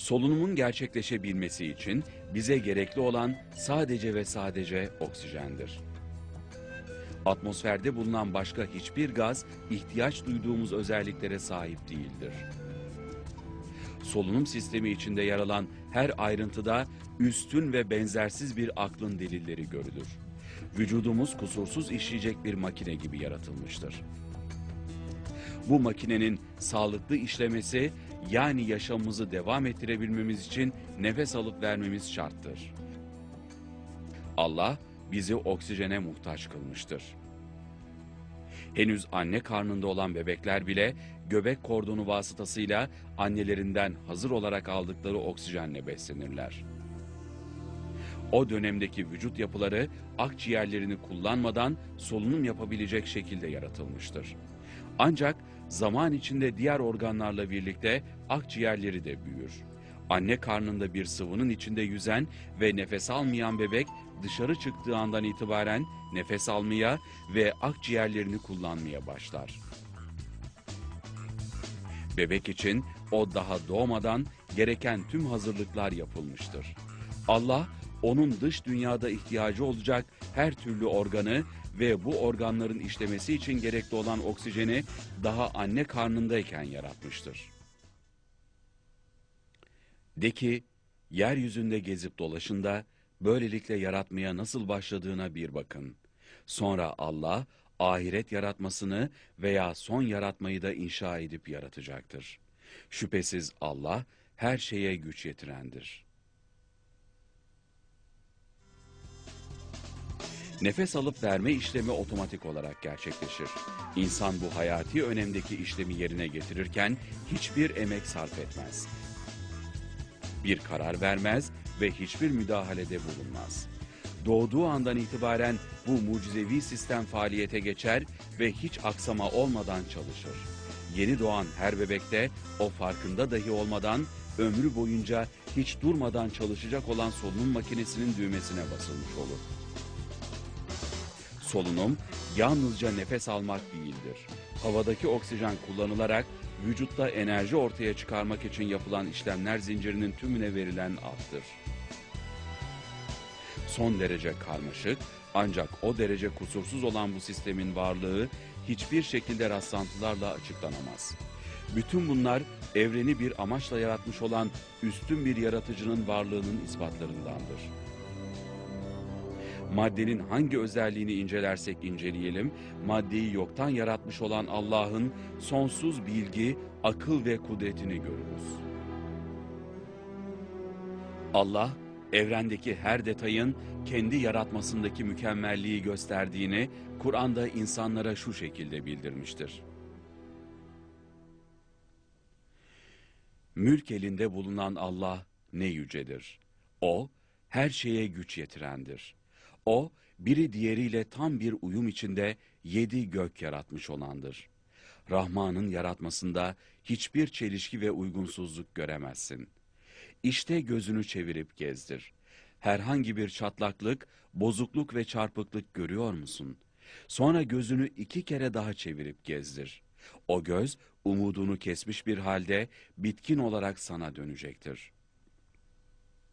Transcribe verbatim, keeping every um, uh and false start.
Solunumun gerçekleşebilmesi için bize gerekli olan sadece ve sadece oksijendir. Atmosferde bulunan başka hiçbir gaz ihtiyaç duyduğumuz özelliklere sahip değildir. Solunum sistemi içinde yer alan her ayrıntıda üstün ve benzersiz bir aklın delilleri görülür. Vücudumuz kusursuz işleyecek bir makine gibi yaratılmıştır. Bu makinenin sağlıklı işlemesi, yani yaşamımızı devam ettirebilmemiz için nefes alıp vermemiz şarttır. Allah bizi oksijene muhtaç kılmıştır. Henüz anne karnında olan bebekler bile göbek kordonu vasıtasıyla annelerinden hazır olarak aldıkları oksijenle beslenirler. O dönemdeki vücut yapıları akciğerlerini kullanmadan solunum yapabilecek şekilde yaratılmıştır. Ancak zaman içinde diğer organlarla birlikte akciğerleri de büyür. Anne karnında bir sıvının içinde yüzen ve nefes almayan bebek dışarı çıktığı andan itibaren nefes almaya ve akciğerlerini kullanmaya başlar. Bebek için o daha doğmadan gereken tüm hazırlıklar yapılmıştır. Allah onun dış dünyada ihtiyacı olacak her türlü organı ve bu organların işlemesi için gerekli olan oksijeni daha anne karnındayken yaratmıştır. De ki, yeryüzünde gezip dolaşın da böylelikle yaratmaya nasıl başladığına bir bakın. Sonra Allah, ahiret yaratmasını veya son yaratmayı da inşa edip yaratacaktır. Şüphesiz Allah, her şeye güç yetirendir. Nefes alıp verme işlemi otomatik olarak gerçekleşir. İnsan bu hayati önemdeki işlemi yerine getirirken hiçbir emek sarf etmez. Bir karar vermez ve hiçbir müdahalede bulunmaz. Doğduğu andan itibaren bu mucizevi sistem faaliyete geçer ve hiç aksama olmadan çalışır. Yeni doğan her bebekte o farkında dahi olmadan ömrü boyunca hiç durmadan çalışacak olan solunum makinesinin düğmesine basılmış olur. Solunum yalnızca nefes almak değildir. Havadaki oksijen kullanılarak vücutta enerji ortaya çıkarmak için yapılan işlemler zincirinin tümüne verilen addır. Son derece karmaşık ancak o derece kusursuz olan bu sistemin varlığı hiçbir şekilde rastlantılarla açıklanamaz. Bütün bunlar evreni bir amaçla yaratmış olan üstün bir yaratıcının varlığının ispatlarındandır. Maddenin hangi özelliğini incelersek inceleyelim, maddeyi yoktan yaratmış olan Allah'ın sonsuz bilgi, akıl ve kudretini görürüz. Allah, evrendeki her detayın kendi yaratmasındaki mükemmelliği gösterdiğini Kur'an'da insanlara şu şekilde bildirmiştir. Mülk elinde bulunan Allah ne yücedir. O, her şeye güç yetirendir. O, biri diğeriyle tam bir uyum içinde yedi gök yaratmış olandır. Rahman'ın yaratmasında hiçbir çelişki ve uygunsuzluk göremezsin. İşte gözünü çevirip gezdir. Herhangi bir çatlaklık, bozukluk ve çarpıklık görüyor musun? Sonra gözünü iki kere daha çevirip gezdir. O göz, umudunu kesmiş bir halde bitkin olarak sana dönecektir.